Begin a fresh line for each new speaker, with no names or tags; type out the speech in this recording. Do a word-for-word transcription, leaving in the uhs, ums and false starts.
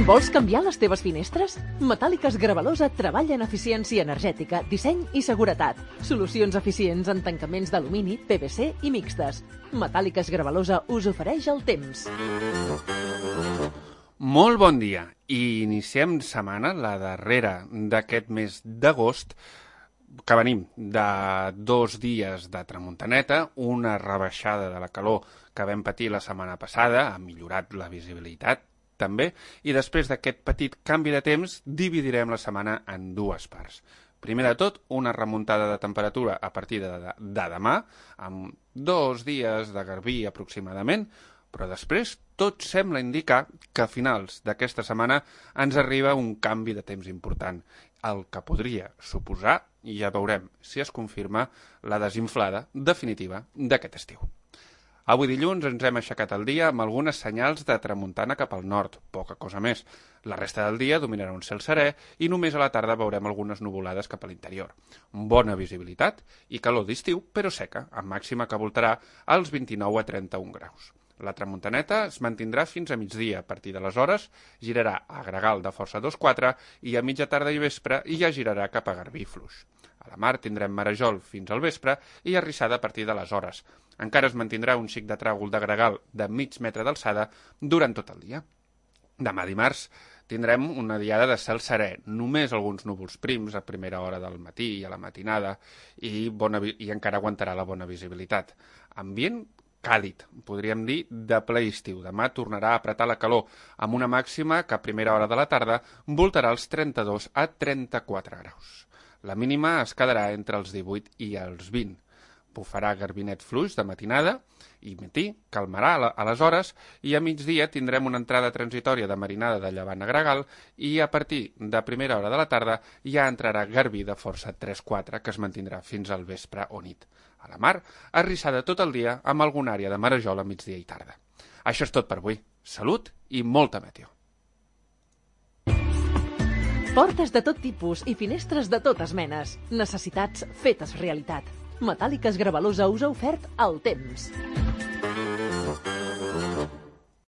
Vols canviar les teves finestres? Metàl·liques Gravalosa treballa en eficiència energètica, disseny i seguretat. Solucions eficients en tancaments d'alumini, P V C i mixtes. Metàl·liques Gravalosa us ofereix el temps.
Molt bon dia. I iniciem setmana, la darrera d'aquest mes d'agost, que venim de dos dies de tramuntaneta, una rebaixada de la calor que vam patir la setmana passada, ha millorat la visibilitat també, i després d'aquest petit canvi de temps dividirem la setmana en dues parts. Primer de tot, una remuntada de temperatura a partir de, de, de demà, amb dos dies de garbí aproximadament, però després tot sembla indicar que a finals d'aquesta setmana ens arriba un canvi de temps important, el que podria suposar, i ja veurem si es confirma, la desinflada definitiva d'aquest estiu. Avui dilluns ens hem aixecat el dia amb algunes senyals de tramuntana cap al nord, poca cosa més. La resta del dia dominarà un cel serè i només a la tarda veurem algunes nuvolades cap a l'interior. Bona visibilitat i calor d'estiu, però seca, amb màxima que voltarà als vint-i-nou a trenta-un graus. La tramuntaneta es mantindrà fins a migdia. A partir d'aleshores girarà a gregal de força dos quatre i a mitja tarda i vespre i ja girarà cap a garbí fluix. A la mar tindrem marejol fins al vespre i arrissada a partir de les hores. Encara es mantindrà un xic de tràgol de gregal de mig metre d'alçada durant tot el dia. Demà dimarts tindrem una diada de cel serè, només alguns núvols prims a primera hora del matí i a la matinada i, bona, i encara aguantarà la bona visibilitat. Ambient càlid, podríem dir, de ple estiu. Demà tornarà a apretar la calor amb una màxima que a primera hora de la tarda voltarà els trenta-dos a trenta-quatre graus. La mínima es quedarà entre els divuit i els vint. Bufarà garbinet fluix de matinada i matí, calmarà a les hores i a migdia tindrem una entrada transitòria de marinada de llevant a gregal i a partir de primera hora de la tarda ja entrarà garbí de força tres quatre que es mantindrà fins al vespre o nit. A la mar, arrissada tot el dia amb alguna àrea de marejol a migdia i tarda. Això és tot per avui. Salut i molta meteo.
Portes de tot tipus i finestres de totes menes. Necessitats fetes realitat. Metàl·liques Gravalosa us ha ofert el temps.